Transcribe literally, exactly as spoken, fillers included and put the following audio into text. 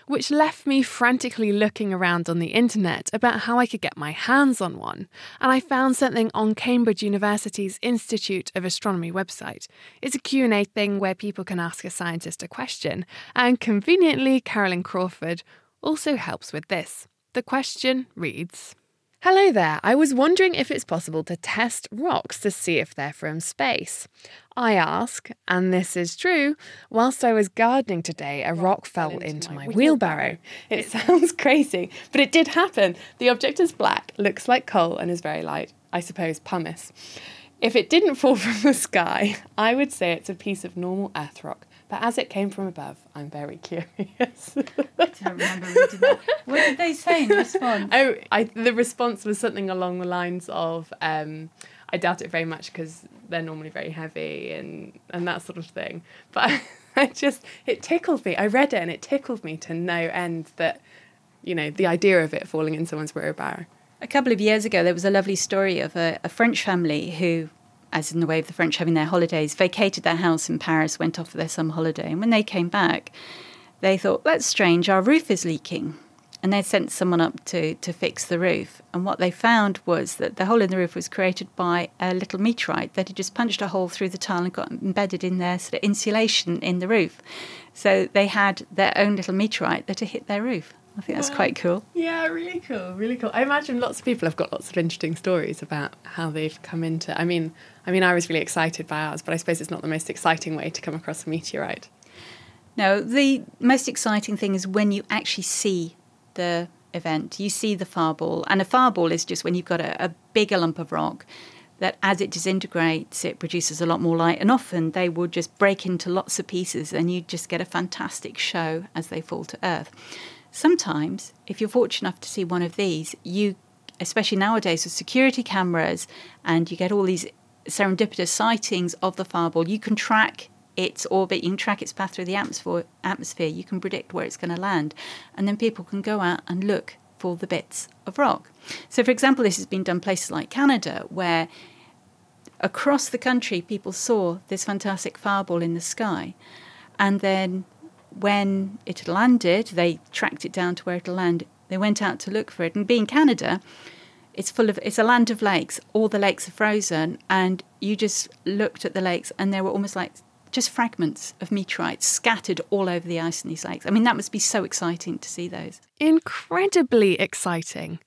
which left me frantically looking around on the internet about how I could get my hands on one, and I found something on Cambridge University's Institute of Astronomy website. It's a Q and A thing where people can ask a scientist a question, and conveniently Carolyn Crawford also helps with this. The question reads: Hello there, I was wondering if it's possible to test rocks to see if they're from space. I ask, and this is true, whilst I was gardening today, a rock, rock fell into, into my, my wheelbarrow. wheelbarrow. It sounds crazy, but it did happen. The object is black, looks like coal and is very light, I suppose pumice. If it didn't fall from the sky, I would say it's a piece of normal earth rock. But as it came from above, I'm very curious. I don't remember reading that. What did they say in response? Oh, I, the response was something along the lines of, um, I doubt it very much because they're normally very heavy and, and that sort of thing. But I, I just, it tickled me. I read it and it tickled me to no end that, you know, the idea of it falling in someone's wheelbarrow. A couple of years ago, there was a lovely story of a, a French family who, as in the way of the French having their holidays, vacated their house in Paris, went off for their summer holiday. And when they came back, they thought, that's strange, our roof is leaking. And they sent someone up to, to fix the roof. And what they found was that the hole in the roof was created by a little meteorite that had just punched a hole through the tile and got embedded in their sort of insulation in the roof. So they had their own little meteorite that had hit their roof. I think that's wow. quite cool. Yeah, really cool, really cool. I imagine lots of people have got lots of interesting stories about how they've come into... I mean, I mean, I was really excited by ours, but I suppose it's not the most exciting way to come across a meteorite. No, the most exciting thing is when you actually see the event. You see the fireball, and a fireball is just when you've got a, a bigger lump of rock that as it disintegrates, it produces a lot more light, and often they will just break into lots of pieces and you just get a fantastic show as they fall to Earth. Sometimes, if you're fortunate enough to see one of these, you, especially nowadays with security cameras, and you get all these serendipitous sightings of the fireball, you can track its orbit, you can track its path through the atmosphere, atmosphere. You can predict where it's going to land. And then people can go out and look for the bits of rock. So, for example, this has been done places like Canada, where across the country people saw this fantastic fireball in the sky. And then when it had landed, they tracked it down to where it had landed. They went out to look for it. And being Canada, it's full of, it's a land of lakes. All the lakes are frozen. And you just looked at the lakes and they were almost like just fragments of meteorites scattered all over the ice in these lakes. I mean, that must be so exciting to see those. Incredibly exciting.